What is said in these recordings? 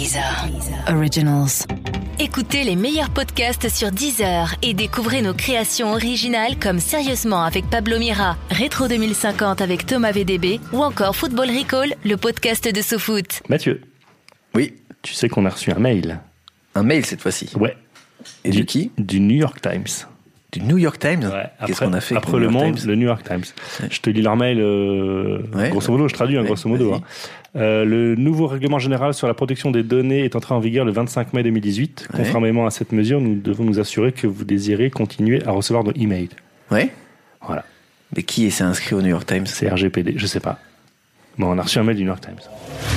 Deezer Originals. Écoutez les meilleurs podcasts sur Deezer et découvrez nos créations originales comme Sérieusement avec Pablo Mira, Rétro 2050 avec Thomas VDB ou encore Football Recall, le podcast de SoFoot. Mathieu. Oui. Tu sais qu'on a reçu un mail. Un mail cette fois-ci. Ouais. Et de qui ? Du New York Times. Du New York Times. Ouais. Qu'est-ce qu'on a fait après Le Monde, le New York Times. Ouais. Je te lis leur mail, grosso modo, je traduis, grosso modo. Le nouveau règlement général sur la protection des données est entré en vigueur le 25 mai 2018. Ouais. Conformément à cette mesure, nous devons nous assurer que vous désirez continuer à recevoir nos emails. Ouais. Voilà. Mais qui s'est inscrit au New York Times ? C'est RGPD, je sais pas. Bon, on a reçu un mail du New York Times.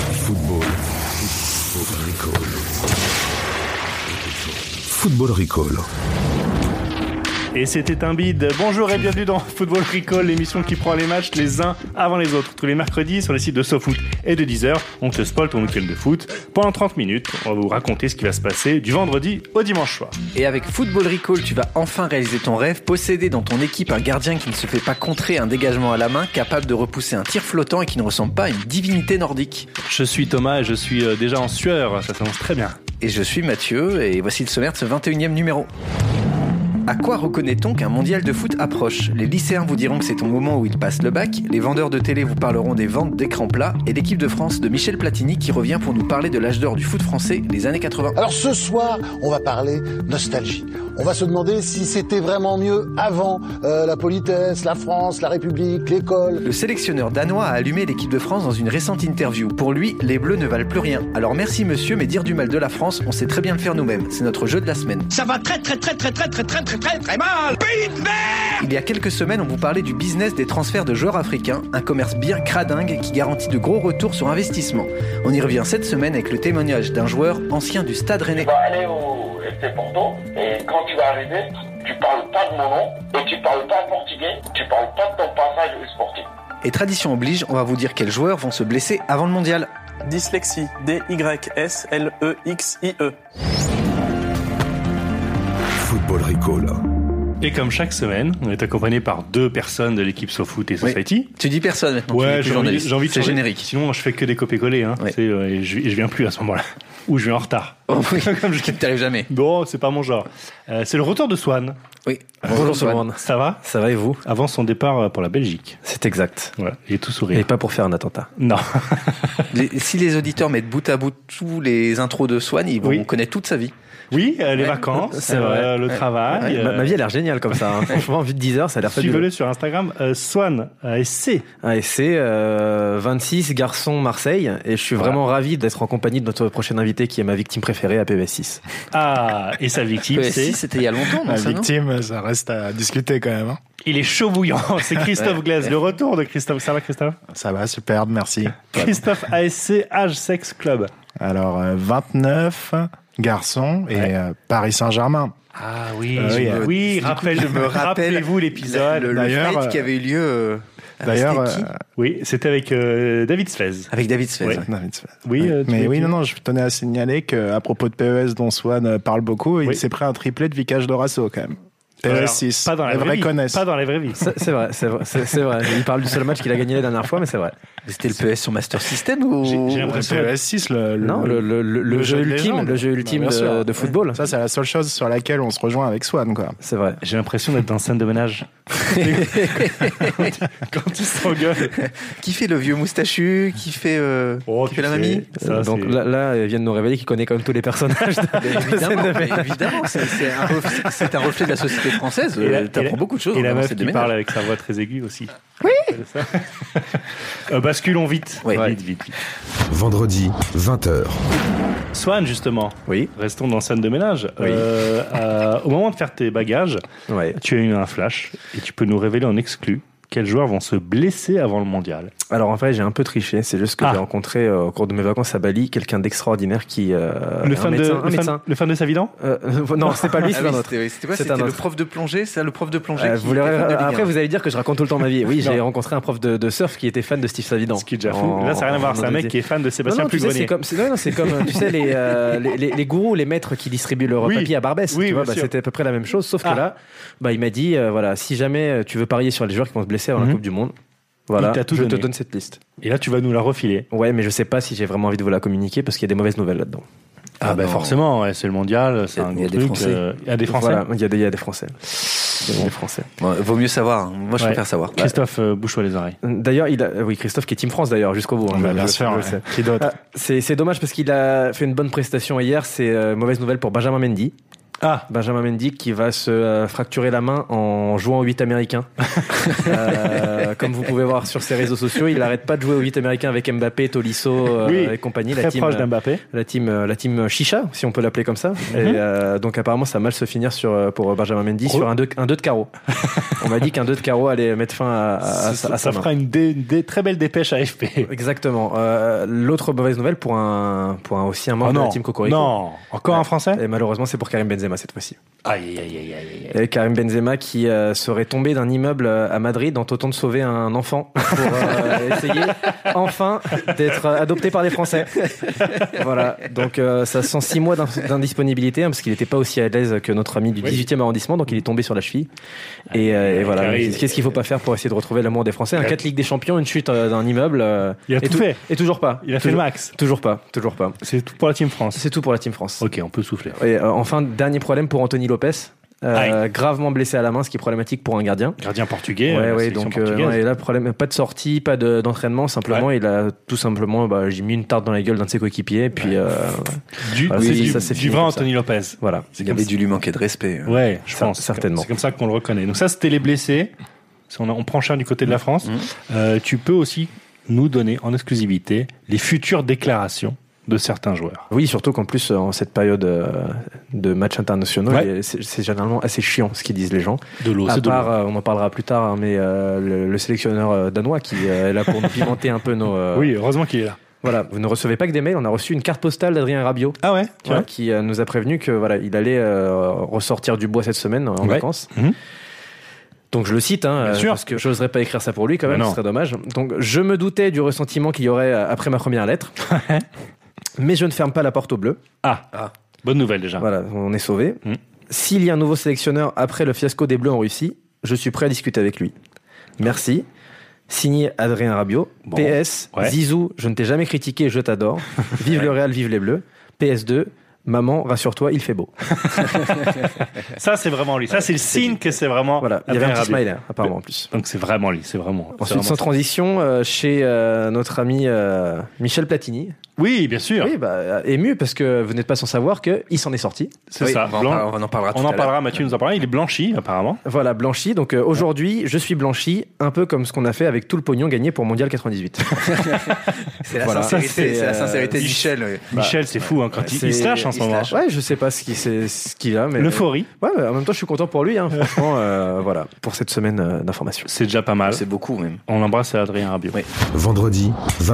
Football Recall. Et c'était un bide. Bonjour et bienvenue dans Football Recall, l'émission qui prend les matchs les uns avant les autres. Tous les mercredis sur les sites de SoFoot et de Deezer, on te spoil ton week-end de foot. Pendant 30 minutes, on va vous raconter ce qui va se passer du vendredi au dimanche soir. Et avec Football Recall, tu vas enfin réaliser ton rêve, posséder dans ton équipe un gardien qui ne se fait pas contrer un dégagement à la main, capable de repousser un tir flottant et qui ne ressemble pas à une divinité nordique. Je suis Thomas et je suis déjà en sueur, ça s'annonce très bien. Et je suis Mathieu et voici le sommaire de ce 21e numéro. À quoi reconnaît-on qu'un mondial de foot approche ? Les lycéens vous diront que c'est au moment où ils passent le bac, les vendeurs de télé vous parleront des ventes d'écrans plats et l'équipe de France de Michel Platini qui revient pour nous parler de l'âge d'or du foot français, les années 80. Alors ce soir, on va parler nostalgie. On va se demander si c'était vraiment mieux avant la politesse, la France, la République, l'école. Le sélectionneur danois a allumé l'équipe de France dans une récente interview. Pour lui, les Bleus ne valent plus rien. Alors merci monsieur, mais dire du mal de la France, on sait très bien le faire nous-mêmes. C'est notre jeu de la semaine. Ça va très mal. Pays de merde. Il y a quelques semaines, on vous parlait du business des transferts de joueurs africains, un commerce bien cradingue qui garantit de gros retours sur investissement. On y revient cette semaine avec le témoignage d'un joueur ancien du Stade Rennais. Tu vas aller au FC Porto et quand tu vas arriver, tu parles pas de mon nom et tu parles pas portugais, tu parles pas de ton passage sportif. Et tradition oblige, on va vous dire quels joueurs vont se blesser avant le mondial. Dyslexie, D-Y-S-L-E-X-I-E. Football Recall. Et comme chaque semaine, on est accompagné par deux personnes de l'équipe SoFoot et Society. Oui. Tu dis personne maintenant. Ouais, j'ai envie de c'est changer. Générique. Sinon, je fais que des copier-coller. Hein. Ouais. Et je viens plus à ce moment-là. Ou je viens en retard. Oh, oui. Comme je t'arrive jamais. Bon, c'est pas mon genre. C'est le retour de Swan. Oui. Bonjour Swan. Ça va ? Ça va et vous ? Avant son départ pour la Belgique. C'est exact. Voilà, il est tout sourire. Et pas pour faire un attentat. Non. Si les auditeurs mettent bout à bout tous les intros de Swan, ils vont connaître toute sa vie. Oui, les vacances, c'est vrai. le travail. Ma vie a l'air géniale comme ça. Hein. Franchement, vu de 10 heures, ça a l'air fabuleux. Suivez-le sur Instagram, Swan, ASC. ASC, 26, garçon, Marseille. Et je suis vraiment ravi d'être en compagnie de notre prochain invité qui est ma victime préférée à PBS6. Ah, et sa victime, PBS6, c'était il y a longtemps, non? La victime, ça reste à discuter quand même. Hein. Il est chaud bouillant, c'est Christophe Glaise, le retour de Christophe. Ça va Christophe ? Ça va, superbe, merci. Christophe, ASC, âge, sexe, club. Alors, 29, garçon et Paris Saint-Germain. Ah oui, rappelez-vous l'épisode. Le fight qui avait eu lieu... D'ailleurs, oui, c'était avec David Sfez. Avec David Sfez. Oui, David Sfez. Oui, non, je tenais à signaler qu'à propos de PES dont Swan parle beaucoup, il s'est pris un triplé de Vicage Dorasso quand même. PES6. Pas dans la vraie vie. Pas dans la vraie vie. C'est vrai. Il parle du seul match qu'il a gagné la dernière fois, mais c'est vrai. C'était le PES sur Master System ou j'ai l'impression PES6 le jeu ultime de football. Ça c'est la seule chose sur laquelle on se rejoint avec Swan quoi. C'est vrai. J'ai l'impression d'être dans scène de ménage. Quand il s'engueule. Qui fait le vieux moustachu, qui fait la mamie. Ça, donc là, il vient de nous révéler qu'il connaît quand même tous les personnages. Évidemment, c'est un reflet de la société française. T'apprends beaucoup de choses. Et la meuf qui parle avec sa voix très aiguë aussi. Oui. Basculons vite. Ouais. Vite. Vendredi, 20h. Swan, justement. Oui. Restons dans scène de ménage. Oui. Au moment de faire tes bagages, tu as eu un flash et tu peux nous révéler en exclu quels joueurs vont se blesser avant le mondial. Alors en fait, j'ai un peu triché. C'est juste que j'ai rencontré au cours de mes vacances à Bali quelqu'un d'extraordinaire qui le fan de Savidan. Non, c'est pas lui, c'est un autre. C'était quoi? C'était le prof de plongée. C'est le prof de plongée. Après, vous allez dire que je raconte tout le temps ma vie. Oui, j'ai rencontré un prof de surf qui était fan de Steve Savidan. Ce qui est déjà fou. Là, ça n'a rien à voir. C'est un mec qui est fan de Sébastien Pugrenier. C'est comme tu sais les gourous, les maîtres qui distribuent le papier à Barbès. C'était à peu près la même chose, sauf que là, il m'a dit voilà, si jamais tu veux parier sur les joueurs qui vont se blesser avant la Coupe du Monde, Voilà, Il t'a tout je te donné. donne cette liste. Et là, tu vas nous la refiler. Ouais, mais je sais pas si j'ai vraiment envie de vous la communiquer parce qu'il y a des mauvaises nouvelles là-dedans. Ah, bah non. forcément, ouais, c'est le mondial, c'est un Il y a gros des truc. Français. Il y a des Français. Voilà, il y a des Français. Il y a des Français. Bon, vaut mieux savoir. Moi, je Ouais. préfère savoir. Christophe, bouge-toi les oreilles. D'ailleurs, oui, Christophe qui est Team France d'ailleurs jusqu'au bout. Bah, bien Je- sûr, je ouais. sais. Qui d'autre? C'est dommage parce qu'il a fait une bonne prestation hier. C'est mauvaise nouvelle pour Benjamin Mendy. Ah, Benjamin Mendy qui va se fracturer la main en jouant au 8 américain. Comme vous pouvez voir sur ses réseaux sociaux, il n'arrête pas de jouer au 8 américain avec Mbappé, Tolisso Oui, et compagnie. très proche d'Mbappé. La team Chicha, si on peut l'appeler comme ça. Et donc apparemment, ça va mal se finir pour Benjamin Mendy sur un 2 de carreau. On m'a dit qu'un 2 de carreau allait mettre fin à sa Ça main. fera une très belle dépêche à AFP. Exactement. L'autre mauvaise nouvelle pour aussi un membre de la team Cocorico. Non, encore un Français. Et malheureusement, c'est pour Karim Benzema cette fois-ci. Aïe, aïe, aïe, aïe, aïe. Et Karim Benzema qui serait tombé d'un immeuble à Madrid en tentant de sauver un enfant pour essayer enfin d'être adopté par les Français. Voilà. Donc ça sent 6 mois d'indisponibilité parce qu'il n'était pas aussi à l'aise que notre ami du 18e arrondissement, donc il est tombé sur la cheville. Et voilà. Karim. Qu'est-ce qu'il faut pas faire pour essayer de retrouver l'amour des Français? Un 4 Ligue des Champions, une chute d'un immeuble. Il a tout fait. Et toujours pas. Il a fait le max. Toujours pas. C'est tout pour la Team France. C'est tout pour la Team France. Ok, on peut souffler. Et enfin, dernier problème pour Anthony Lopez. Aïe. Gravement blessé à la main, ce qui est problématique pour un gardien. Gardien portugais. Ouais, sélection donc portugaise. et là problème, pas de sortie, pas d'entraînement, simplement il a tout simplement j'ai mis une tarte dans la gueule d'un de ses coéquipiers et puis voilà, c'est c'est du fini vrai comme ça. Anthony Lopez. Voilà. Il avait dû lui manquer de respect. Ouais, je pense. certainement. C'est comme ça qu'on le reconnaît. Donc ça, c'était les blessés. On prend cher du côté de la France. Tu peux aussi nous donner en exclusivité les futures déclarations de certains joueurs. Oui, surtout qu'en plus en cette période de matchs internationaux, Ouais. c'est généralement assez chiant ce qu'ils disent les gens. De l'eau, À c'est de part, l'eau. on en parlera plus tard, hein, mais le sélectionneur danois qui est là pour nous pimenter un peu nos. Oui, heureusement qu'il est là. Voilà, vous ne recevez pas que des mails, on a reçu une carte postale d'Adrien Rabiot. Ah ouais, Voilà, qui nous a prévenu que voilà, il allait ressortir du bois cette semaine en vacances. Donc je le cite, Bien sûr. parce que je n'oserais pas écrire ça pour lui quand même, Mais ce non. serait dommage. Donc je me doutais du ressentiment qu'il y aurait après ma première lettre, mais je ne ferme pas la porte aux Bleus. Bonne nouvelle déjà. Voilà, on est sauvés. S'il y a un nouveau sélectionneur après le fiasco des Bleus en Russie, je suis prêt à discuter avec lui. Merci. Signé Adrien Rabiot. Bon. PS, Ouais. Zizou, je ne t'ai jamais critiqué, je t'adore. Vive le Real, vive les Bleus. PS2, maman, rassure-toi, il fait beau. Ça, c'est vraiment lui. Ça, c'est le signe que c'est vraiment. Voilà, il y avait un Adrien petit Rabiot. smiley, apparemment en plus. Donc c'est vraiment lui. C'est vraiment. c'est Ensuite, vraiment sans ça. transition, chez notre ami Michel Platini. Oui, bien sûr. Oui, ému parce que vous n'êtes pas sans savoir qu'il s'en est sorti. C'est Oui, ça. on en parlera tout On à en l'heure. parlera. Mathieu nous en parlera. Il est blanchi apparemment. Voilà, blanchi. Donc aujourd'hui, je suis blanchi, un peu comme ce qu'on a fait avec tout le pognon gagné pour Mondial 98. C'est la Voilà. sincérité, C'est, c'est la sincérité de il- Michel. Oui. Michel, c'est fou hein, quand il se lâche en ce il se moment. lâche. Ouais, je sais pas ce qu'il a, mais L'euphorie, ouais, mais en même temps, je suis content pour lui. Hein, franchement, voilà, pour cette semaine d'information. c'est déjà pas mal. C'est beaucoup même. On l'embrasse à Adrien Rabiot. Oui. Vendredi,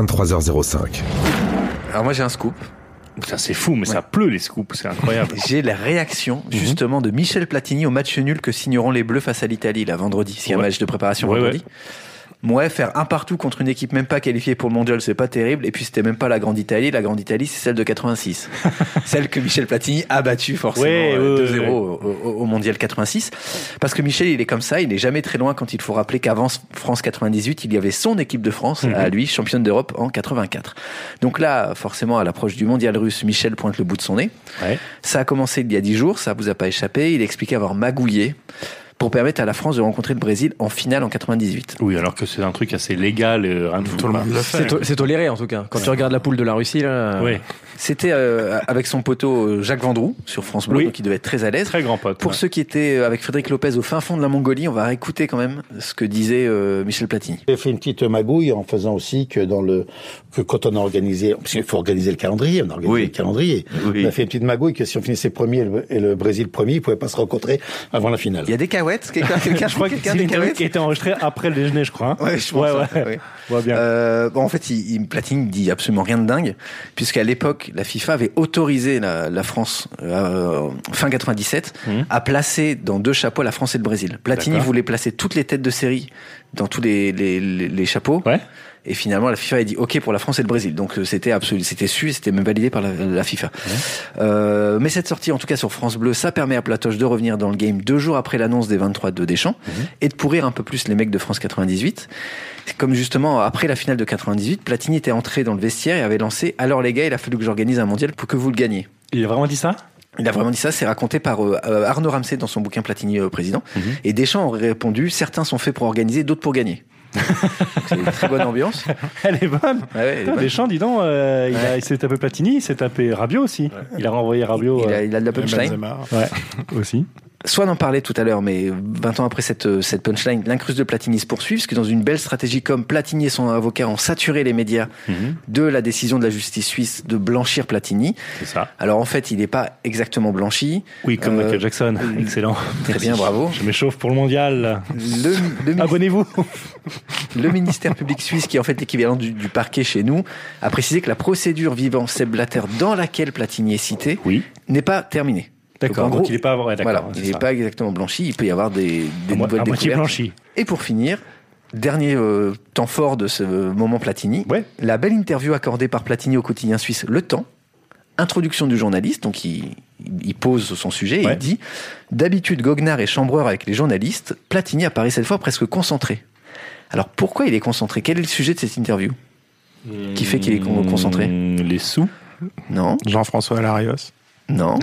23h05. Alors moi j'ai un scoop. Ça c'est fou, mais ça pleut les scoops, c'est incroyable. J'ai la réaction justement de Michel Platini au match nul que signeront les Bleus face à l'Italie là vendredi. S'il y a un Ouais. match de préparation Ouais, vendredi. Ouais, faire un partout contre une équipe même pas qualifiée pour le mondial, c'est pas terrible. Et puis c'était même pas la Grande Italie. La Grande Italie, c'est celle de 86. Celle que Michel Platini a battue forcément Ouais, 2-0 ouais. au mondial 86. Parce que Michel, il est comme ça, il est jamais très loin quand il faut rappeler qu'avant France 98, il y avait son équipe de France à lui, championne d'Europe en 84. Donc là, forcément, à l'approche du mondial russe, Michel pointe le bout de son nez. Ouais. Ça a commencé il y a 10 jours, ça vous a pas échappé. Il expliquait avoir magouillé pour permettre à la France de rencontrer le Brésil en finale en 98. Oui, alors que c'est un truc assez légal, rien de tout le monde le fait. C'est toléré en tout cas. Quand tu regardes la poule de la Russie, là. Oui, C'était avec son poteau Jacques Vendroux sur France Bleu, Oui. donc il devait être très à l'aise. très grand pote. Pour ouais. ceux qui étaient avec Frédéric Lopez au fin fond de la Mongolie, on va réécouter quand même ce que disait Michel Platini. J'ai fait une petite magouille en faisant aussi que que quand on a organisé, parce qu'il faut organiser le calendrier, on a organisé Oui. le calendrier. Oui. On a fait une petite magouille que si on finissait premier et le Brésil premier, ils pouvaient pas se rencontrer avant la finale. Il y a des cahuètes, quelqu'un Je crois que c'est une interview qui a été enregistrée après le déjeuner, je crois. hein. Ouais, je pense. Ouais. Ouais. Ouais, bien. Bon, en fait, Platini dit absolument rien de dingue, puisqu'à l'époque, la FIFA avait autorisé la France, fin 97, à placer dans 2 chapeaux la France et le Brésil. Platini D'accord. voulait placer toutes les têtes de série dans tous les chapeaux. Ouais. Et finalement, la FIFA a dit OK pour la France et le Brésil. Donc c'était su, c'était même validé par la FIFA. Mais cette sortie, en tout cas sur France Bleu, ça permet à Platoche de revenir dans le game 2 jours après l'annonce des 23 de Deschamps et de pourrir un peu plus les mecs de France 98. Comme justement, après la finale de 98, Platini était entré dans le vestiaire et avait lancé « Alors les gars, il a fallu que j'organise un mondial pour que vous le gagniez ». Il a vraiment dit ça ? Il a vraiment dit ça, c'est raconté par Arnaud Ramsey dans son bouquin Platini président. Et Deschamps aurait répondu « Certains sont faits pour organiser, d'autres pour gagner ». C'est une très bonne ambiance. Elle est bonne. Deschamps, dis donc, il s'est tapé Platini, il s'est tapé Rabiot aussi. Il a renvoyé Rabiot. Il a de la punchline. Aussi. Swan en parlait tout à l'heure, mais 20 ans après cette punchline, l'incruste de Platini se poursuit, parce que dans une belle stratégie comme Platini et son avocat ont saturé les médias de la décision de la justice suisse de blanchir Platini. C'est ça. Alors en fait, il n'est pas exactement blanchi. Oui, comme Michael Jackson. Excellent. Très bien, bravo. Je m'échauffe pour le mondial. Abonnez-vous. Le ministère public suisse, qui est en fait l'équivalent du parquet chez nous, a précisé que la procédure visant Sepp Blatter dans laquelle Platini est cité n'est pas terminée. D'accord, donc il n'est pas, il n'est pas exactement blanchi, il peut y avoir des nouvelles découvertes. Blanchi. Et pour finir, dernier temps fort de ce moment Platini, la belle interview accordée par Platini au quotidien suisse Le Temps, introduction du journaliste, donc il pose son sujet et il dit « D'habitude, goguenard et chambreur avec les journalistes, Platini apparaît cette fois presque concentré. » Alors pourquoi il est concentré ? Quel est le sujet de cette interview qui fait qu'il est concentré ? Les sous ? Non. Jean-François Larios ? Non.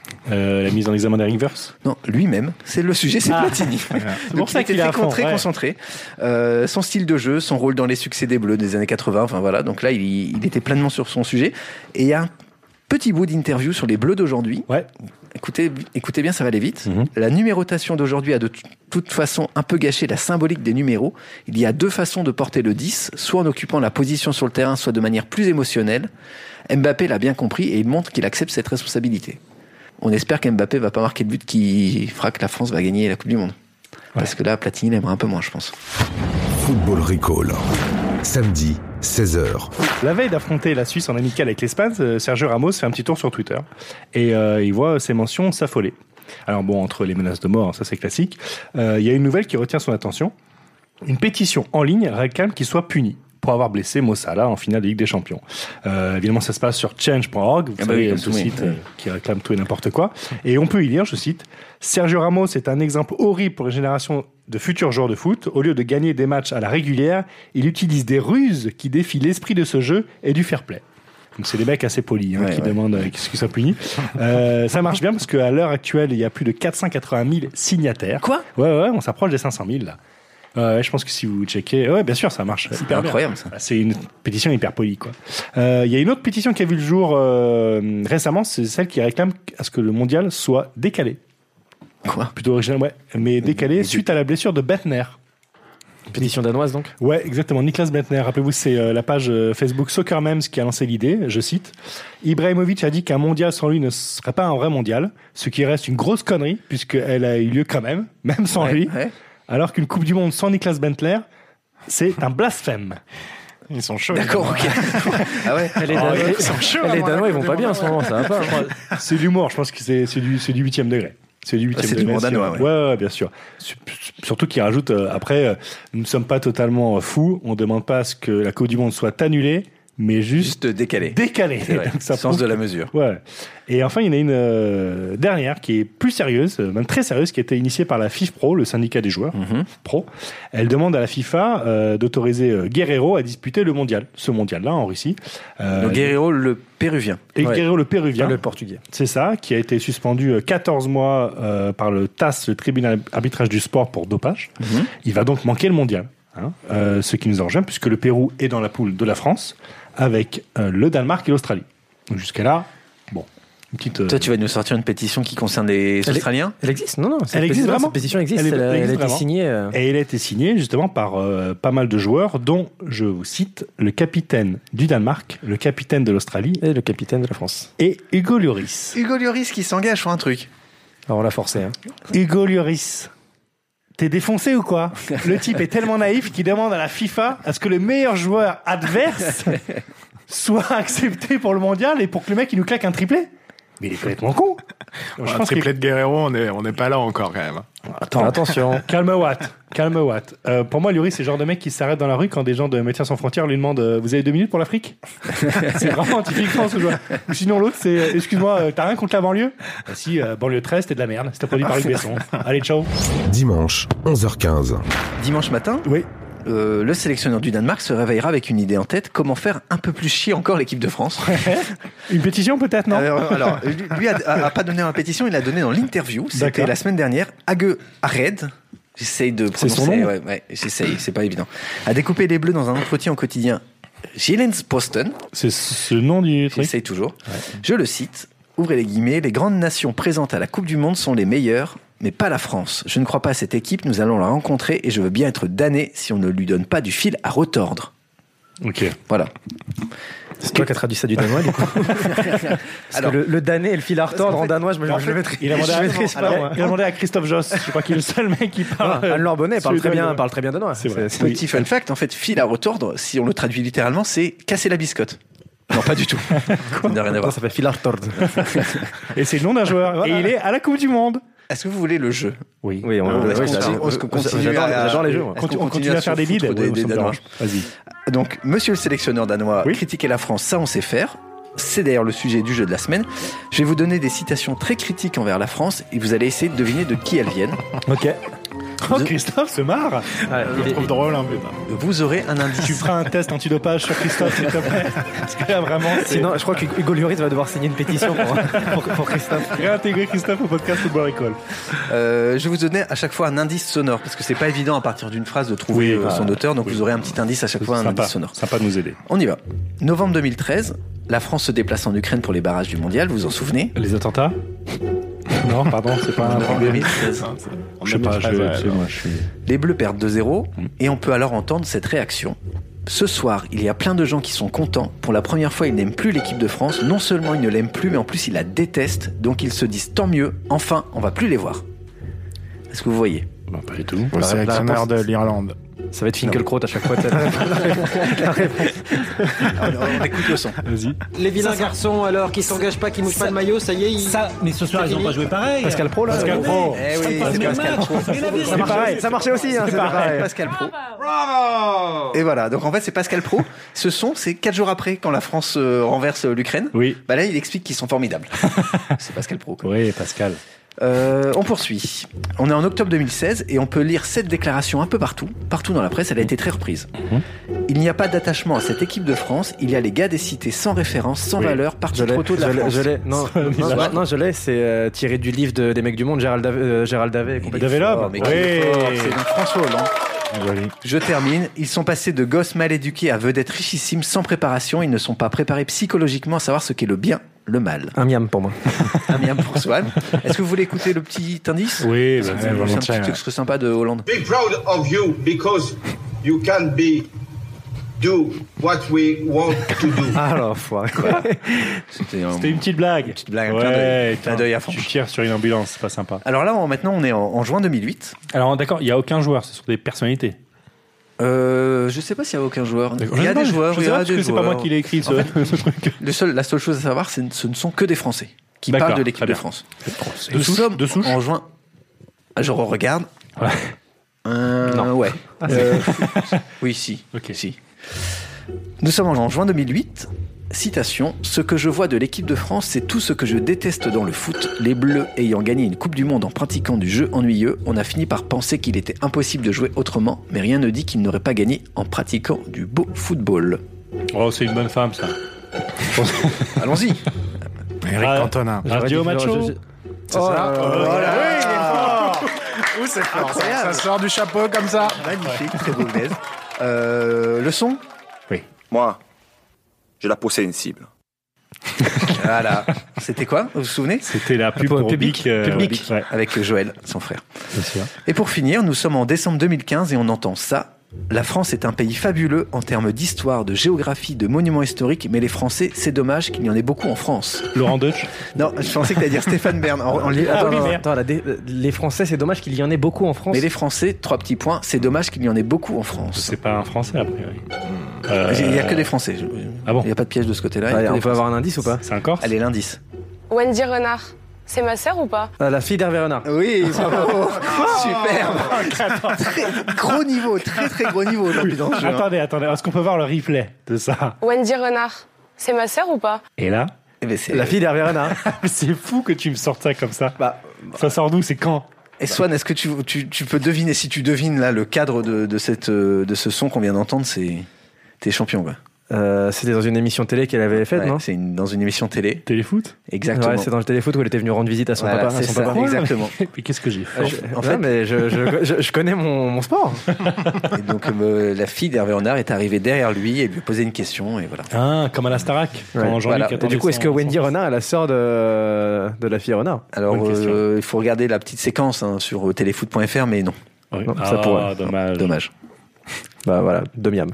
La mise en examen des Rivers ? Non, lui-même. C'est le sujet, c'est Platini. C'est pour ça qu'il est très concentré. Son style de jeu, son rôle dans les succès des Bleus des années 80, enfin voilà. Donc là, il était pleinement sur son sujet. Et il y a un petit bout d'interview sur les Bleus d'aujourd'hui. Ouais. Écoutez bien, ça va aller vite. La numérotation d'aujourd'hui a de toute façon un peu gâché la symbolique des numéros. Il y a 2 façons de porter le 10, soit en occupant la position sur le terrain, soit de manière plus émotionnelle. Mbappé l'a bien compris et il montre qu'il accepte cette responsabilité. On espère qu'Mbappé va pas marquer le but qui fera que la France va gagner la Coupe du Monde. Parce que là, Platini l'aimerait un peu moins, je pense. Football Recall. Samedi, 16h. La veille d'affronter la Suisse en amical avec l'Espagne, Sergio Ramos fait un petit tour sur Twitter. Et il voit ses mentions s'affoler. Alors bon, entre les menaces de mort, ça c'est classique, il y a une nouvelle qui retient son attention. Une pétition en ligne réclame qu'il soit puni pour avoir blessé Mo Salah en finale de Ligue des Champions. Évidemment, ça se passe sur change.org, vous savez, ce site qui réclame tout et n'importe quoi. Et on peut y lire, je cite, « Sergio Ramos est un exemple horrible pour les générations de futurs joueurs de foot. Au lieu de gagner des matchs à la régulière, il utilise des ruses qui défient l'esprit de ce jeu et du fair play. » Donc c'est des mecs assez polis qui demandent ce qu'ils soient punis. Ça marche bien parce qu'à l'heure actuelle, il y a plus de 480 000 signataires. Quoi ? Ouais, on s'approche des 500 000 là. Je pense que si vous checkez, bien sûr, ça marche. C'est incroyable ça. C'est une pétition hyper polie quoi. Il y a une autre pétition qui a vu le jour récemment, c'est celle qui réclame à ce que le mondial soit décalé. Quoi ? Plutôt original, mais décalé suite à la blessure de Bentner. Pétition danoise donc ? Ouais, exactement. Niklas Bentner. Rappelez-vous, c'est la page Facebook Soccer Memes qui a lancé l'idée. Je cite. Ibrahimovic a dit qu'un mondial sans lui ne serait pas un vrai mondial, ce qui reste une grosse connerie puisqu'elle a eu lieu quand même sans lui. Ouais. Alors qu'une Coupe du Monde sans Niklas Bentner, c'est un blasphème. Ils sont chauds. D'accord, ok. Ah ouais, ils sont chauds. Les Danois, ils vont pas bien en ce moment, ça va pas. C'est l'humour, je pense que c'est du 8e degré. C'est du 8e degré. C'est du danois, ouais, bien sûr. Surtout qu'ils rajoutent, après, nous ne sommes pas totalement fous, on ne demande pas à ce que la Coupe du Monde soit annulée, mais juste décalé. Donc, ça sens de la mesure. Ouais. Et enfin, il y en a une dernière qui est plus sérieuse, même très sérieuse, qui a été initiée par la FIFPro, le syndicat des joueurs pro. Elle demande à la FIFA d'autoriser Guerreiro à disputer ce mondial-là en Russie. Donc Guerreiro le péruvien. Et Guerreiro le péruvien. Le portugais. C'est ça, qui a été suspendu 14 mois par le TAS, le tribunal arbitrage du sport pour dopage. Il va donc manquer le mondial. Ce qui nous en rejoint, puisque le Pérou est dans la poule de la France, avec le Danemark et l'Australie. Donc jusqu'à là, bon, une petite... Toi, tu vas nous sortir une pétition qui concerne les Australiens ? Elle existe, non. Elle existe vraiment. Cette pétition existe, elle a été signée. Et elle a été signée justement par pas mal de joueurs, dont, je vous cite, le capitaine du Danemark, le capitaine de l'Australie... Et le capitaine de la France. Et Hugo Lloris. Hugo Lloris qui s'engage sur un truc. Alors on l'a forcé. Hugo Lloris. T'es défoncé ou quoi ? Le type est tellement naïf qu'il demande à la FIFA à ce que le meilleur joueur adverse soit accepté pour le mondial et pour que le mec il nous claque un triplé. Mais il est complètement con. Je pense triplé de Guerrero, on n'est pas là encore quand même. Attention. Calme Watt. Pour moi, Lloris, c'est le genre de mec qui s'arrête dans la rue quand des gens de Médecins sans frontières lui demandent vous avez 2 minutes pour l'Afrique. C'est vraiment typiquement ce joueur. Ou sinon l'autre, c'est excuse-moi, t'as rien contre la banlieue? Bah si, banlieue 13, t'es de la merde. C'était produit par Luc Besson. Allez, ciao. Dimanche, 11h15. Dimanche matin, Oui. le sélectionneur du Danemark se réveillera avec une idée en tête, comment faire un peu plus chier encore l'équipe de France. Une pétition peut-être, non? Alors, lui a pas donné dans la pétition, il a donné dans l'interview. C'était D'accord. la semaine dernière. Hage Hared, j'essaye de prononcer. C'est son nom? Ouais, j'essaye, c'est pas évident. A découpé les Bleus dans un entretien au quotidien Jyllands-Posten. C'est ce nom du truc. J'essaye toujours. Ouais. Je le cite. Ouvrez les guillemets. Les grandes nations présentes à la Coupe du Monde sont les meilleures, mais pas la France. Je ne crois pas à cette équipe. Nous allons la rencontrer et je veux bien être damné si on ne lui donne pas du fil à retordre. Ok. Voilà. C'est toi qui as traduit ça du danois, du coup. Parce que le damné et le fil à retordre en danois, je le maîtrise. Il a demandé à Christophe Joss. Je crois qu'il est le seul mec qui parle. Anne-Laure Bonnet parle très bien danois. C'est vrai. Petit fun fact, en fait, fil à retordre, si on le traduit littéralement, c'est casser la biscotte. Non, pas du tout. Ça n'a rien à voir. Ça s'appelle fil à retordre. Et c'est le nom d'un joueur. Voilà. Et il est à la Coupe du Monde. Est-ce que vous voulez le jeu? Oui. J'adore les jeux. On continue à faire des leads. Des Danois. Vas-y. Donc, monsieur le sélectionneur danois, critiquer la France, ça on sait faire. C'est d'ailleurs le sujet du jeu de la semaine. Je vais vous donner des citations très critiques envers la France et vous allez essayer de deviner de qui elles viennent. Ok. Oh, Christophe se marre. Je le trouve drôle, hein, putain. Vous aurez un indice. Tu feras un test antidopage sur Christophe, s'il te plaît. Parce que là, vraiment. Sinon, je crois que Hugo Lloris va devoir signer une pétition pour Christophe. Réintégrer Christophe au podcast Football Recall. Je vais vous donner à chaque fois un indice sonore parce que c'est pas évident à partir d'une phrase de trouver son auteur. Donc vous aurez un petit indice à chaque fois, un indice sonore. Sympa de nous aider. On y va. Novembre 2013, la France se déplace en Ukraine pour les barrages du mondial. Vous vous en souvenez? Les attentats? Non, pardon, c'est pas un Novembre 2013. Je sais pas, moi je suis. Les Bleus perdent 2-0 et on peut alors entendre cette réaction. Ce soir, il y a plein de gens qui sont contents. Pour la première fois, ils n'aiment plus l'équipe de France. Non seulement ils ne l'aiment plus, mais en plus ils la détestent. Donc ils se disent tant mieux, enfin, on va plus les voir. Est-ce que vous voyez? Non, pas du tout. Le sélectionneur de l'Irlande. Ça va être Finkelkraut à chaque fois. On écoute le son. Vas-y. Les vilains garçons, alors, qui s'engagent pas, qui mouchent pas le maillot, ça y est, mais ce soir, ils ont pas joué pareil. Pascal Pro, là. Pascal Pro. Eh oui, c'est Pascal Pro. C'est pareil. Ça marchait aussi, hein, c'est pareil. Pascal Pro. Bravo. Et voilà, donc en fait, c'est Pascal Pro. Ce son, c'est 4 jours après, quand la France renverse l'Ukraine. Oui. Bah là, il explique qu'ils sont formidables. C'est Pascal Pro, quoi. Oui, Pascal. On poursuit. On est en octobre 2016 et on peut lire cette déclaration un peu partout dans la presse, elle a été très reprise. Il n'y a pas d'attachement à cette équipe de France, il y a les gars des cités sans référence, sans valeur, partis trop tôt de la France. Je l'ai. Non, je l'ai, c'est tiré du livre des mecs du monde, Gérald Davet. Davet-Lob. Oui. C'est donc François Hollande. Je termine. Ils sont passés de gosses mal éduqués à vedettes richissimes sans préparation. Ils ne sont pas préparés psychologiquement à savoir ce qu'est le bien, le mal. Un miam pour moi. Un miam pour Swan. Est-ce que vous voulez écouter le petit indice? Oui, c'est un petit texte sympa de Hollande. Be proud of you because you can do what we want to do. Alors, foiré. C'était une petite blague. Une petite blague, un clin d'œil à fond. Tu tires sur une ambulance, c'est pas sympa. Alors là, maintenant, on est en juin 2008. Alors d'accord, il n'y a aucun joueur, c'est sur des personnalités. Je sais pas s'il y a aucun joueur. Il y a des joueurs. C'est pas moi qui l'ai écrit ce truc. La seule chose à savoir, ce ne sont que des Français qui parlent de l'équipe de France. Nous sommes en juin. Je regarde. Non. Ouais. Oui, si. Okay. Si. Nous sommes en juin 2008. Citation. Ce que je vois de l'équipe de France, c'est tout ce que je déteste dans le foot. Les Bleus ayant gagné une Coupe du Monde en pratiquant du jeu ennuyeux, on a fini par penser qu'il était impossible de jouer autrement, mais rien ne dit qu'ils n'auraient pas gagné en pratiquant du beau football. Oh, c'est une bonne femme, ça. Allons-y. Eric Cantona. Radio Macho. C'est ça. Voilà. Oui, il est fort. Où c'est fort, ça sort du chapeau comme ça. Magnifique, très beau blaze. Le son? Oui. Moi, j'ai la peau sensible. Voilà. C'était quoi? Vous vous souvenez? C'était la pub pour Public. Ouais. Avec Joël, son frère. Bien sûr. Et pour finir, nous sommes en décembre 2015 et on entend ça. La France est un pays fabuleux en termes d'histoire, de géographie, de monuments historiques, mais les Français, c'est dommage qu'il y en ait beaucoup en France. Laurent Deutsch? Non, je pensais que t'allais dire Stéphane Bern. Les Français, c'est dommage qu'il y en ait beaucoup en France. Mais les Français, 3 petits points, c'est dommage qu'il y en ait beaucoup en France. C'est pas un Français, a priori. Il n'y a que des Français. Ah bon? Il n'y a pas de piège de ce côté-là. On peut avoir un indice ou pas? C'est un Corse? Allez, l'indice. Wendy Renard, c'est ma sœur ou pas? La fille d'Hervé Renard. Oui, bravo. Superbe. Gros niveau, très très gros niveau aujourd'hui dans le jeu. Attendez, est-ce qu'on peut voir le replay de ça? Wendy Renard, c'est ma sœur ou pas? Et là? C'est la fille d'Hervé Renard. C'est fou que tu me sortes ça comme ça. Ça sort d'où? C'est quand? Et Swan, est-ce que tu peux deviner, si tu devines là le cadre de ce son qu'on vient d'entendre, t'es champion, quoi. C'était dans une émission télé qu'elle avait faite, non? C'est dans une émission télé. Téléfoot? Exactement. Ouais, c'est dans le téléfoot où elle était venue rendre visite à son papa. C'est ça, exactement. Mais qu'est-ce que j'ai fait? En fait, mais je connais mon sport. Et donc la fille d'Hervé Renard est arrivée derrière lui et lui a posé une question et voilà. Ah, comme à la Starac. Voilà. Et du coup, est-ce que Wendy Renard est la sœur de la fille Renard? Alors, il faut regarder la petite séquence sur téléfoot.fr, mais non. Oui. Non, ça pourrait. Dommage. Bah voilà, de miam.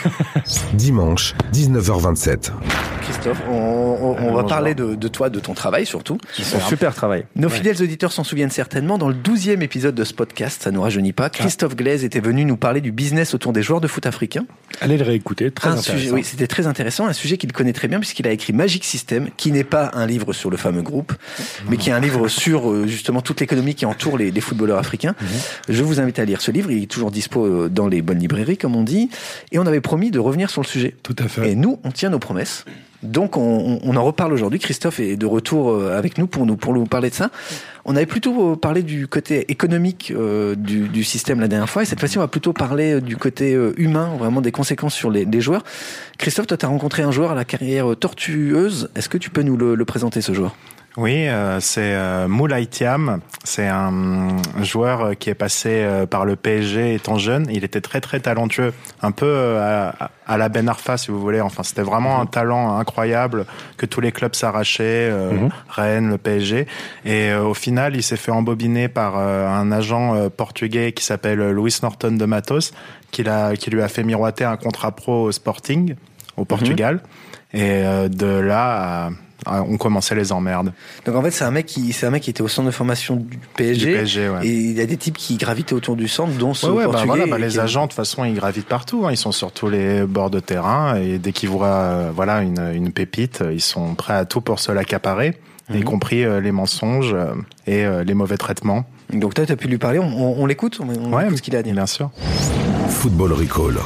Dimanche, 19h27. Christophe, on va parler de toi, de ton travail surtout. Son super travail. Nos fidèles auditeurs s'en souviennent certainement. Dans le 12e épisode de ce podcast, ça nous rajeunit pas, Christophe Glaise était venu nous parler du business autour des joueurs de foot africains. Allez le réécouter, très intéressant. Oui, c'était très intéressant, un sujet qu'il connaît très bien puisqu'il a écrit Magic System, qui n'est pas un livre sur le fameux groupe, mais qui est un livre sur justement toute l'économie qui entoure les footballeurs africains. Je vous invite à lire ce livre, il est toujours dispo dans les bonnes librairies, comme on dit, et on avait promis de revenir sur le sujet. Tout à fait. Et nous, on tient nos promesses. Donc on en reparle aujourd'hui. Christophe est de retour avec nous pour nous parler de ça. On avait plutôt parlé du côté économique du système la dernière fois, et cette fois-ci on va plutôt parler du côté humain, vraiment des conséquences sur les joueurs. Christophe, toi tu as rencontré un joueur à la carrière tortueuse. Est-ce que tu peux nous le présenter, ce joueur? Oui, c'est Moulay Thiam. C'est un joueur qui est passé par le PSG étant jeune. Il était très très talentueux, un peu à la Ben Arfa, si vous voulez. Enfin, c'était vraiment un talent incroyable que tous les clubs s'arrachaient, Rennes, le PSG. Et au final, il s'est fait embobiner par un agent portugais qui s'appelle Luis Norton de Matos, qui lui a fait miroiter un contrat pro au Sporting, au Portugal. Et de là on commençait les emmerdes. Donc en fait, c'est un mec qui était au centre de formation du PSG, ouais. Et il y a des types qui gravitaient autour du centre, dont ce portugais. Les agents, de toute façon, ils gravitent partout. Ils sont sur tous les bords de terrain, et dès qu'ils voient une pépite, ils sont prêts à tout pour se l'accaparer, y compris les mensonges et les mauvais traitements. Donc toi, tu as pu lui parler. On l'écoute. On écoute ce qu'il a à dire. Bien sûr. Football Recall.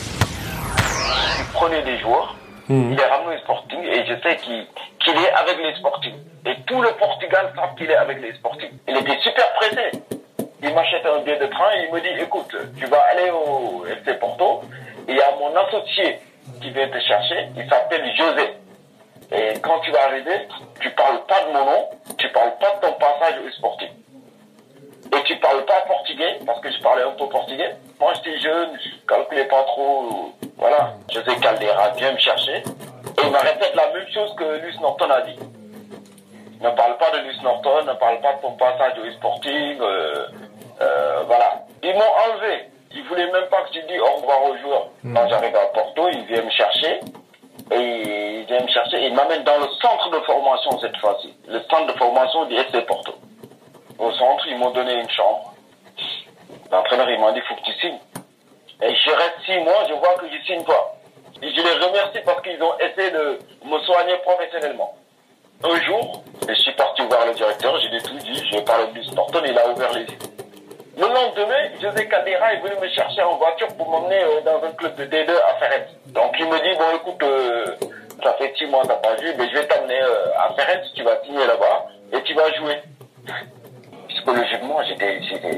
Il prenait des joueurs, il les ramenait au Sporting, et je sais qu'il est avec les Sporting. Et tout le Portugal savent qu'il est avec les Sporting. Il était super pressé. Il m'achète un billet de train et il me dit, écoute, tu vas aller au FC Porto, et il y a mon associé qui vient te chercher, il s'appelle José. Et quand tu vas arriver, tu parles pas de mon nom, tu parles pas de ton passage au Sporting. Et tu parles pas portugais, parce que je parlais un peu portugais. Moi, j'étais jeune, je calculais pas trop, voilà. José Caldera vient me chercher, et il me répète la même chose que Luis Norton a dit. Ne parle pas de Luis Norton, ne parle pas de ton passage au Sporting, voilà. Ils m'ont enlevé. Ils voulaient même pas que je dise au revoir aux joueurs. Quand j'arrive à Porto, ils viennent me chercher. Et ils m'amènent dans le centre de formation cette fois-ci. Le centre de formation du FC Porto. Au centre, ils m'ont donné une chambre. L'entraîneur, il m'a dit, il faut que tu signes. Et je reste 6 mois, je vois que je signe pas. Et je les remercie parce qu'ils ont essayé de me soigner professionnellement. Un jour, je suis parti voir le directeur, j'ai tout dit, j'ai parlé de Norton, il a ouvert les yeux. Le lendemain, José Caldera est venu me chercher en voiture pour m'emmener dans un club de D2 à Ferret. Donc il me dit, bon écoute, ça fait 6 mois que t'as pas joué, mais je vais t'amener à Ferret, tu vas signer là-bas et tu vas jouer. Psychologiquement, j'étais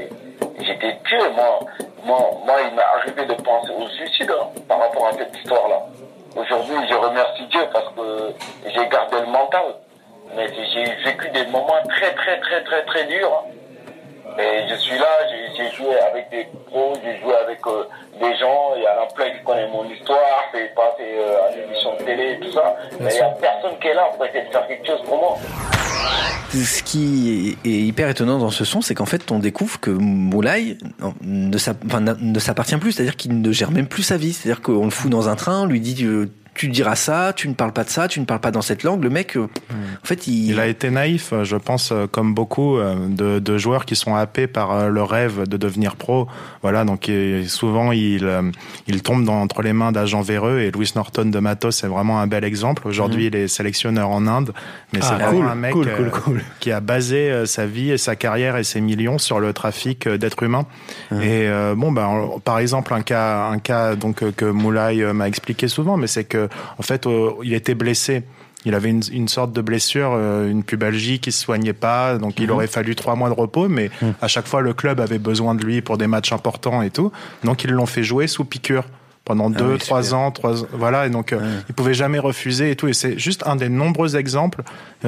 tué. Moi, il m'est arrivé de penser au suicide par rapport à cette histoire-là. Aujourd'hui, je remercie Dieu parce que j'ai gardé le mental. Mais j'ai vécu des moments très, très, très, très, très durs. Et je suis là, j'ai joué avec des pros, j'ai joué avec des gens. Il y en a plein qui connaissent mon histoire, c'est passé à l'émission de télé et tout ça. Mais il n'y a personne qui est là pour essayer de faire quelque chose pour moi. Ce qui est hyper étonnant dans ce son, c'est qu'en fait, on découvre que Moulay ne s'appartient plus, c'est-à-dire qu'il ne gère même plus sa vie. C'est-à-dire qu'on le fout dans un train, on lui dit tu diras ça, tu ne parles pas de ça, tu ne parles pas dans cette langue. Le mec, en fait, il a été naïf, je pense, comme beaucoup de joueurs qui sont happés par le rêve de devenir pro. Voilà, donc souvent il tombe entre les mains d'agents véreux, et Lewis Norton de Matos c'est vraiment un bel exemple. Aujourd'hui, il est sélectionneur en Inde, mais c'est vraiment un mec qui a basé sa vie et sa carrière et ses millions sur le trafic d'êtres humains. Et par exemple, un cas donc que Moulay m'a expliqué souvent, mais c'est que en fait, il était blessé. Il avait une sorte de blessure, une pubalgie qui se soignait pas, donc il aurait fallu 3 mois de repos, mais à chaque fois le club avait besoin de lui pour des matchs importants et tout, donc ils l'ont fait jouer sous piqûre pendant 2-3 ans, voilà, et donc il pouvait jamais refuser et tout, et c'est juste un des nombreux exemples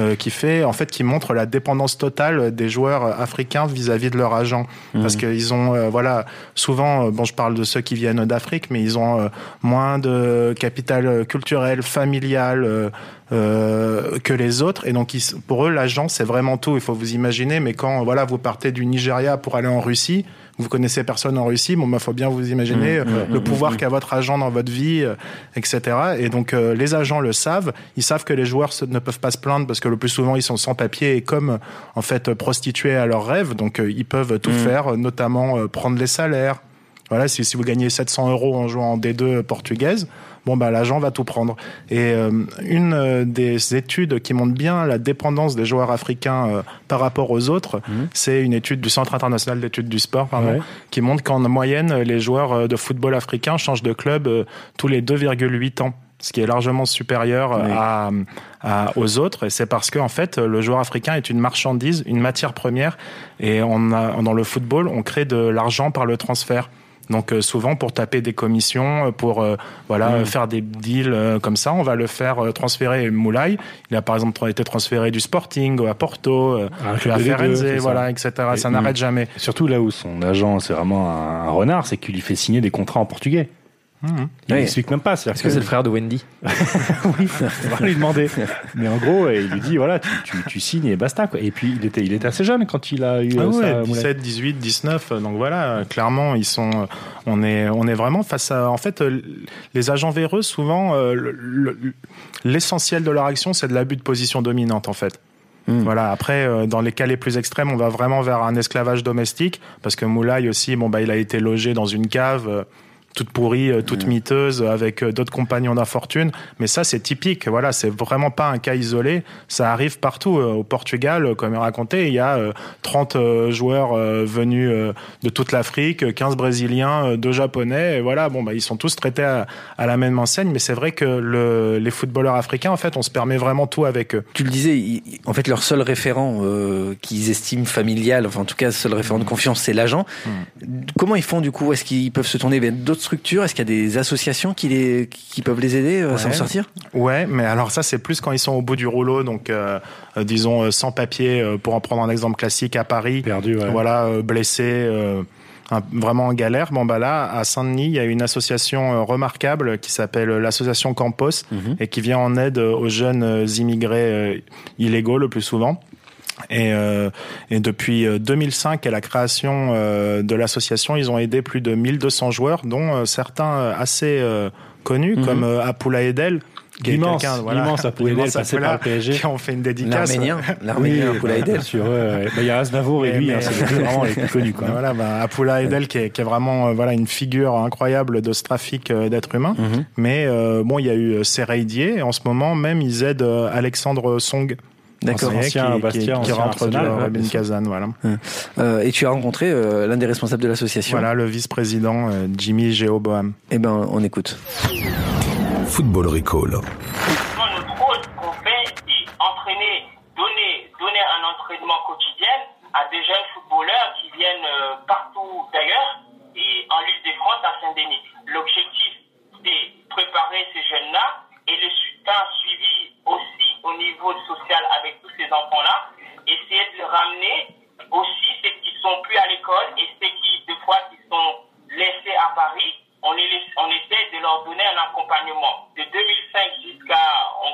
qui montre la dépendance totale des joueurs africains vis-à-vis de leur agent, parce qu'ils ont souvent, je parle de ceux qui viennent d'Afrique, mais ils ont moins de capital culturel, familial que les autres, et donc pour eux l'agent c'est vraiment tout. Il faut vous imaginer, mais quand vous partez du Nigeria pour aller en Russie, vous connaissez personne en Russie, faut bien vous imaginer le pouvoir qu'a votre agent dans votre vie, etc. Et donc les agents le savent, ils savent que les joueurs ne peuvent pas se plaindre parce que le plus souvent ils sont sans papier et comme en fait prostitués à leurs rêves, donc ils peuvent tout faire, notamment prendre les salaires. Voilà, si vous gagnez 700 € en jouant en D2 portugaise, l'agent va tout prendre. Et une des études qui montre bien la dépendance des joueurs africains par rapport aux autres, c'est une étude du Centre international d'études du sport, qui montre qu'en moyenne, les joueurs de football africains changent de club tous les 2,8 ans. Ce qui est largement supérieur aux autres, et c'est parce que en fait le joueur africain est une marchandise, une matière première, et dans le football on crée de l'argent par le transfert. Donc souvent pour taper des commissions, pour faire des deals comme ça, on va le faire transférer. Moulay, il a par exemple été transféré du Sporting à Porto, à Firenze, etc. Ça n'arrête jamais. Surtout là où son agent c'est vraiment un renard, c'est qu'il lui fait signer des contrats en portugais. Il n'explique même pas. Est-ce que c'est le frère de Wendy? Oui, on va lui demander. Mais en gros, il lui dit tu signes et basta, quoi. Et puis il était assez jeune quand il a eu ça. 17, 18, 19. Donc voilà, clairement, on est vraiment face à. En fait, les agents véreux, souvent, l'essentiel de leur action, c'est de l'abus de position dominante, en fait. Voilà. Après, dans les cas les plus extrêmes, on va vraiment vers un esclavage domestique, parce que Moulay aussi, il a été logé dans une cave. Toute pourrie, toute miteuse, avec d'autres compagnons d'infortune. Mais ça, c'est typique. Voilà, c'est vraiment pas un cas isolé. Ça arrive partout. Au Portugal, comme il racontait, il y a 30 joueurs venus de toute l'Afrique, 15 Brésiliens, 2 Japonais. Et voilà, ils sont tous traités à la même enseigne. Mais c'est vrai que les footballeurs africains, en fait, on se permet vraiment tout avec eux. Tu le disais, en fait, leur seul référent qu'ils estiment familial, enfin en tout cas, seul référent de confiance, c'est l'agent. Comment ils font du coup? Est-ce qu'ils peuvent se tourner vers d'autres structures? Est-ce qu'il y a des associations qui peuvent les aider à s'en sortir? Ouais, mais alors ça c'est plus quand ils sont au bout du rouleau, donc disons sans papier, pour en prendre un exemple classique à Paris, perdu, blessé, vraiment en galère. Là à Saint-Denis il y a une association remarquable qui s'appelle l'association Campos et qui vient en aide aux jeunes immigrés illégaux le plus souvent. Et depuis 2005 et la création de l'association, ils ont aidé plus de 1200 joueurs, dont certains assez connus, comme Apoula Edel, qui immense Apoula Edel, passé par le PSG, qui ont fait une dédicace. L'arménien Apoula Edel. Il y a Aznavour et lui, c'est vraiment les plus connus, quoi. Apoula Edel qui est vraiment une figure incroyable de ce trafic d'êtres humains. Mais il y a eu Seray Dié, et en ce moment même ils aident Alexandre Song. D'accord. Qui rentre de Robin Kazan, voilà. Et tu as rencontré l'un des responsables de l'association. Voilà, le vice-président Jimmy Géoboam. On écoute. Football Recall. Notre rôle qu'on fait, c'est entraîner, donner un entraînement quotidien à des jeunes footballeurs qui viennent partout d'ailleurs et en l'Île-de-France à Saint-Denis. L'objectif, c'est préparer ces jeunes-là et un suivi aussi au niveau social avec tous ces enfants-là, essayer de les ramener aussi ceux qui sont plus à l'école et ceux qui, des fois, qui sont laissés à Paris, on essaie de leur donner un accompagnement. De 2005 jusqu'à,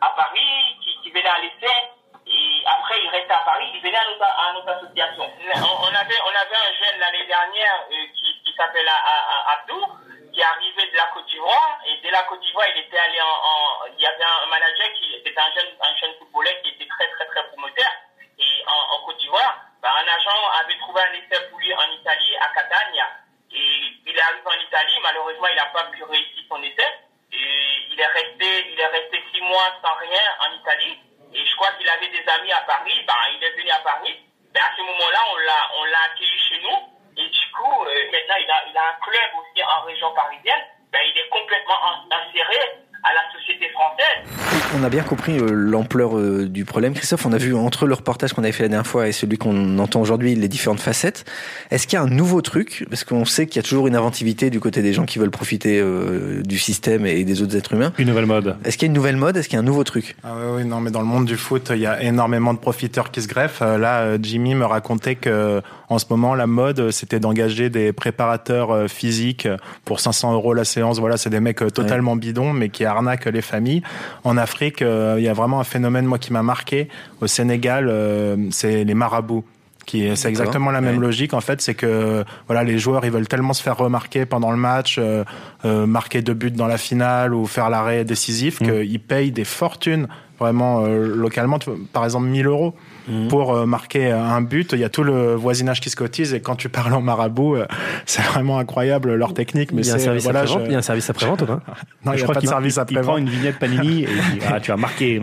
à Paris, qui venaient à l'essai, et après il restait à Paris, il venait à notre association. On avait un jeune l'année dernière qui s'appelle Abdou, qui est arrivé de la Côte d'Ivoire, et de la Côte d'Ivoire il était allé il y avait un manager qui était un jeune footballeur qui était très très très promoteur, et en Côte d'Ivoire, un agent avait trouvé un essai pour lui en Italie, à Catania, et il est arrivé en Italie, malheureusement il n'a pas pu réussir son essai, et il est resté 6 mois sans rien en Italie, et je crois qu'il avait des amis à Paris, il est venu à Paris, à ce moment-là on l'a accueilli chez nous, et du coup maintenant il a un club aussi en région parisienne, il est complètement inséré à la société française. On a bien compris l'ampleur du problème. Christophe, on a vu entre le reportage qu'on avait fait la dernière fois et celui qu'on entend aujourd'hui les différentes facettes. Est-ce qu'il y a un nouveau truc? Parce qu'on sait qu'il y a toujours une inventivité du côté des gens qui veulent profiter du système et des autres êtres humains. Une nouvelle mode. Est-ce qu'il y a une nouvelle mode? Est-ce qu'il y a un nouveau truc? Oui, non, mais dans le monde du foot, il y a énormément de profiteurs qui se greffent. Là, Jimmy me racontait que en ce moment, la mode, c'était d'engager des préparateurs physiques pour 500 € la séance. Voilà, c'est des mecs totalement bidons, mais qui arnaquent les familles. En Afrique, il y a vraiment un phénomène, moi, qui m'a marqué. Au Sénégal, c'est les marabouts. C'est exactement la même logique, en fait, c'est que voilà, les joueurs ils veulent tellement se faire remarquer pendant le match, marquer 2 buts dans la finale ou faire l'arrêt décisif, qu'ils payent des fortunes vraiment localement, par exemple 1 000 € pour marquer un but. Il y a tout le voisinage qui se cotise, et quand tu parles en marabout, c'est vraiment incroyable leur technique. Mais il y a un service après-vente, il y a un service après-vente ou pas? Non, il n'y a pas de service après-vente. Il prend une vignette Panini et il dit tu as marqué.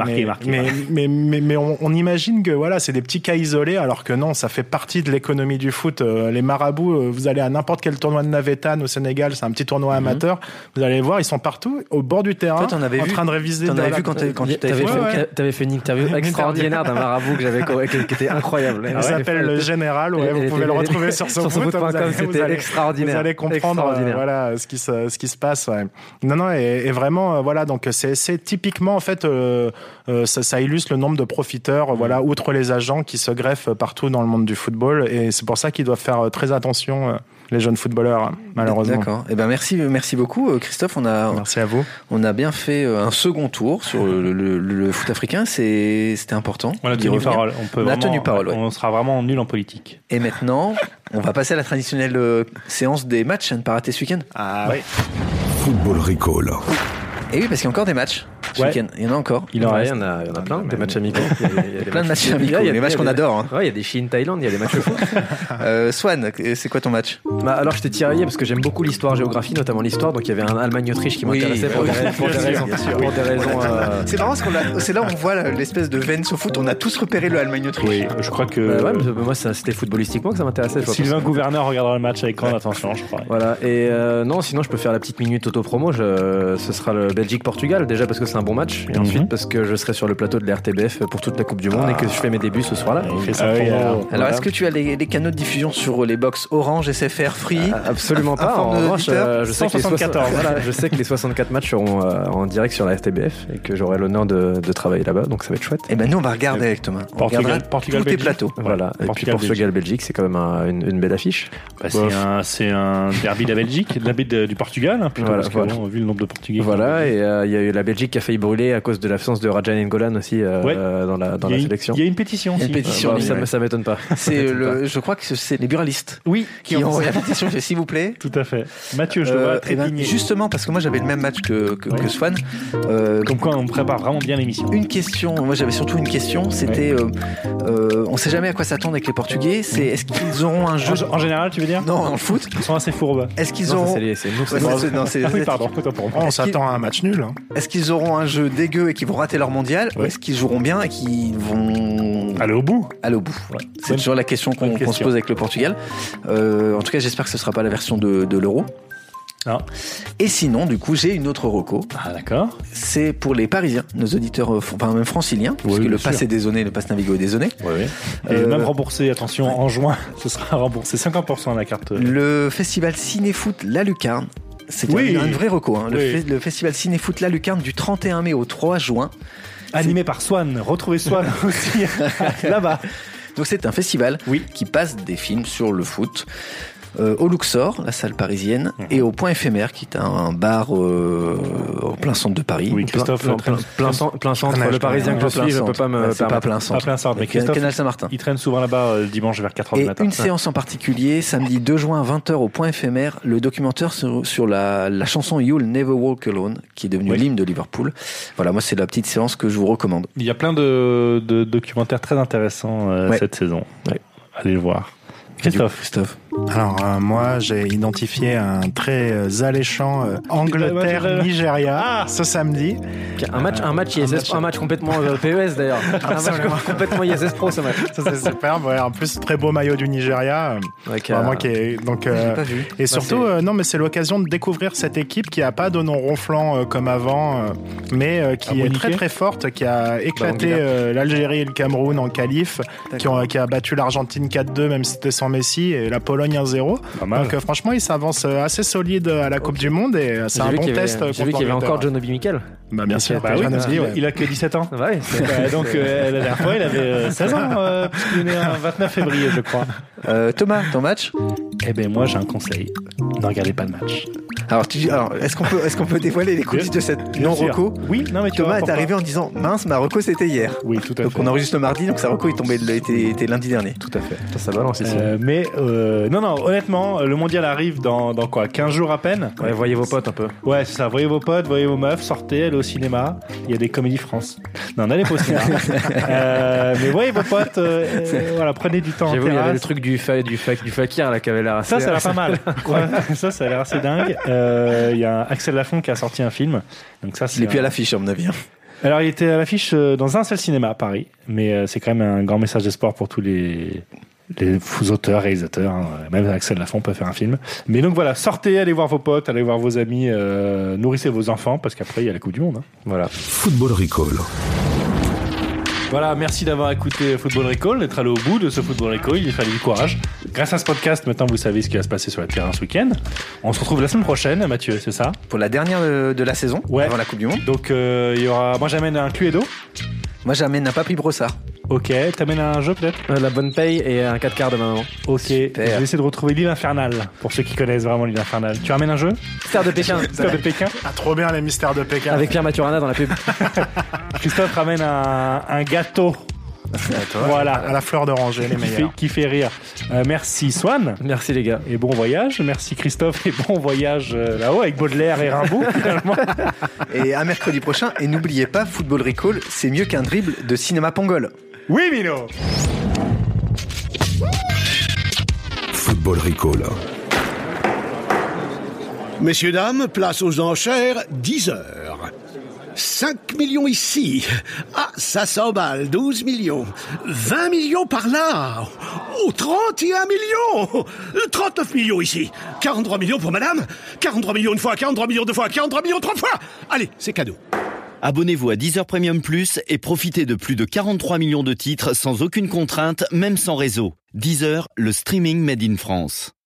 Mais on imagine que voilà, c'est des petits cas isolés, alors que non, ça fait partie de l'économie du foot. Les marabouts, vous allez à n'importe quel tournoi de Navétane au Sénégal, c'est un petit tournoi amateur, vous allez voir, ils sont partout au bord du terrain, train de réviser. T'en avais vu quand tu t'avais fait une interview extraordinaire d'un marabout que j'avais qui était incroyable. Il s'appelle le Général, vous pouvez le retrouver sur SoFoot.com, c'était extraordinaire. Vous allez comprendre voilà ce qui se passe. Ouais. Non, et vraiment voilà, donc c'est typiquement en fait ça illustre le nombre de profiteurs, voilà, outre les agents qui se greffent partout dans le monde du football, et c'est pour ça qu'ils doivent faire très attention, les jeunes footballeurs, malheureusement. D'accord. Eh ben merci beaucoup Christophe. Merci à vous. On a bien fait un second tour sur le foot africain. C'était important. On a tenu parole. On sera vraiment nul en politique. Et maintenant, on va passer à la traditionnelle séance des matchs à ne pas rater ce week-end. Ah oui. Football Recall. Et oui, parce qu'il y a encore des matchs ce week-end. Il y en a encore. Il y en a plein, des matchs amicaux. Il y a plein de matchs amicaux, il y a des matchs qu'on adore. Ouais, il y a des Chine-Thaïlande, il y a des matchs de foot. Swan, c'est quoi ton match? Alors, je t'ai tiraillé parce que j'aime beaucoup l'histoire-géographie, notamment l'histoire. Donc, il y avait un Allemagne-Autriche qui m'intéressait pour des raisons. C'est marrant parce c'est là où on voit l'espèce de veine au foot. On a tous repéré le Allemagne-Autriche. Oui, je crois que. Ouais, mais moi, c'était footballistiquement que ça m'intéressait. Sylvain Gouverneur regardera le match avec grande attention, je crois. Voilà. Et non, sinon, je peux faire la petite minute auto-promo. Ce sera le Belgique-Portugal. Déjà parce que c'est un bon match. Et ensuite, parce que je serai sur le plateau de la RTBF pour toute la Coupe du Monde et que je fais mes débuts ce soir-là. Alors, est-ce que tu as les canaux de diffusion sur les box Orange, SFR, Free? Absolument pas. En revanche, je sais que les 64 matchs seront en direct sur la RTBF et que j'aurai l'honneur de travailler là-bas, donc ça va être chouette. Et ben nous, on va regarder avec Thomas. Portugal, tous tes plateaux. Voilà. Et puis Portugal-Belgique, c'est quand même une belle affiche. C'est un derby de la Belgique, du Portugal, parce qu'on a vu le nombre de Portugais. Voilà, et il y a eu la Belgique qui a failli brûler à cause de l'absence de Rajan N'Golan aussi dans la sélection. Il y a une pétition aussi. Ça m'étonne pas. Je crois que c'est les buralistes qui ont envoyé la pétition. S'il vous plaît. Tout à fait. Mathieu, je dois trépigner. Justement, parce que moi j'avais le même match que Swan. Comme quoi on prépare vraiment bien l'émission. Une question, moi j'avais surtout une question, c'était on sait jamais à quoi s'attendre avec les Portugais, c'est est-ce qu'ils auront un jeu en général, tu veux dire? Non, en foot. Ils sont assez fourbes. Est-ce qu'ils auront pardon, on s'attend à un match nul. Est-ce qu'ils auront un jeu dégueu et qu'ils vont rater leur mondial, ou est-ce qu'ils joueront bien et qu'ils vont aller au bout? C'est toujours la question qu'on se pose avec le Portugal. En tout cas, j'espère que ce sera pas la version de l'Euro. Ah. Et sinon, du coup, j'ai une autre reco. Ah, d'accord. C'est pour les Parisiens, nos auditeurs, enfin même franciliens, puisque le pass est dézonné, le pass Navigo est dézonné. Oui. Et même remboursé, attention, en juin, ce sera remboursé 50% à la carte. Le festival Cinéfoot La Lucarne. C'est une vraie reco. Le festival Cinéfoot La Lucarne du 31 mai au 3 juin. Animé par Swan. Retrouvez Swan aussi là-bas. Donc c'est un festival qui passe des films sur le foot. au Luxor, la salle parisienne, et au Point Éphémère, qui est un bar au plein centre de Paris. Oui, Christophe, plein centre, le Parisien que je suis, je peux pas me c'est pas permettre. plein centre. Pas plein centre, mais Christophe, Canal Saint-Martin. il traîne souvent là-bas le dimanche vers 4h du Et matin. une séance en particulier, samedi 2 juin, 20h au Point Éphémère, le documentaire sur la chanson You'll Never Walk Alone, qui est devenue l'hymne de Liverpool. Voilà, moi c'est la petite séance que je vous recommande. Il y a plein de documentaires très intéressants cette saison. Ouais. Allez le voir. Christophe. Alors moi j'ai identifié un très alléchant Angleterre-Nigeria ce samedi. Un match complètement PES d'ailleurs. Un match complètement ISS Pro ce match. Ça c'est superbe. Ouais, en plus très beau maillot du Nigeria. Vraiment qui est donc pas vu. Et surtout non mais c'est l'occasion de découvrir cette équipe qui a pas de nom ronflant comme avant, mais qui est très très forte, qui a éclaté l'Algérie et le Cameroun en qualif, qui a battu l'Argentine 4-2 même si c'était sans Messi, et la Pologne 1-0. Donc franchement, il s'avance assez solide à la Coupe du Monde, et c'est un bon test. J'ai vu qu'il y avait encore John Obi Mikel. Bah bien sûr. Bah oui, parce qu'il a que 17 ans. Ouais. Donc la dernière fois, il avait 16 ans, puisqu'il est né un 29 février, je crois. Thomas, ton match? Eh ben moi, j'ai un conseil. Ne regardez pas le match. Alors, est-ce qu'on peut dévoiler les coulisses de cette non-reco? Oui, non mais Thomas est arrivé en disant mince, ma reco c'était hier. Oui, tout à fait. Donc on enregistre le mardi, donc sa reco était lundi dernier. Tout à fait. Ça balance ici. Mais non, honnêtement, le mondial arrive dans quoi, 15 jours à peine. Ouais, voyez vos potes un peu. Ouais, c'est ça. Voyez vos potes, voyez vos meufs, sortez, allez au cinéma. Il y a des Comédies France. Non, n'allez pas au cinéma. Mais voyez vos potes. Voilà, prenez du temps. J'ai vu, il y avait le truc du fakir là qui avait l'air assez. Ça a l'air pas mal. Ouais, ça a l'air assez dingue. Il y a Axel Lafont qui a sorti un film. Donc ça, il est plus à l'affiche, à mon avis. Alors, il était à l'affiche dans un seul cinéma à Paris, mais c'est quand même un grand message d'espoir pour tous les auteurs, réalisateurs. Hein. Même Axel Lafont peut faire un film. Mais donc voilà, sortez, allez voir vos potes, allez voir vos amis, nourrissez vos enfants, parce qu'après, il y a la Coupe du Monde. Hein. Voilà. Football Recall. Voilà, merci d'avoir écouté Football Recall, d'être allé au bout de ce Football Recall. Il fallait du courage. Grâce à ce podcast, maintenant vous savez ce qui va se passer sur le terrain ce week-end. On se retrouve la semaine prochaine, Mathieu, c'est ça? Pour la dernière de la saison, avant la Coupe du Monde. Donc il y aura. Moi j'amène un Cluedo. Moi j'amène un Papy Brossard. Ok, t'amènes un jeu peut-être? La bonne paye et un 4 quarts de maman. Ok, super. Je vais essayer de retrouver l'île infernale, pour ceux qui connaissent vraiment l'île infernale. Tu ramènes un jeu? Mystère de Pékin. Mystère de Pékin. Ah, trop bien les mystères de Pékin. Avec Pierre Maturana dans la pub. Christophe ramène un gâteau. Voilà, à la fleur d'oranger, les meilleurs. Qui fait rire. Merci Swan. Merci les gars. Et bon voyage. Merci Christophe et bon voyage là-haut avec Baudelaire et Rimbaud finalement. Et à mercredi prochain. Et n'oubliez pas, Football Recall, c'est mieux qu'un dribble de Cinéma Pangol. Oui, Mino. Football Recall. Messieurs, dames, place aux enchères, 10 heures. 5 millions ici. Ah, ça s'emballe. 12 millions. 20 millions par là. Oh, 31 millions. 39 millions ici. 43 millions pour madame. 43 millions une fois, 43 millions deux fois, 43 millions trois fois. Allez, c'est cadeau. Abonnez-vous à Deezer Premium Plus et profitez de plus de 43 millions de titres sans aucune contrainte, même sans réseau. Deezer, le streaming made in France.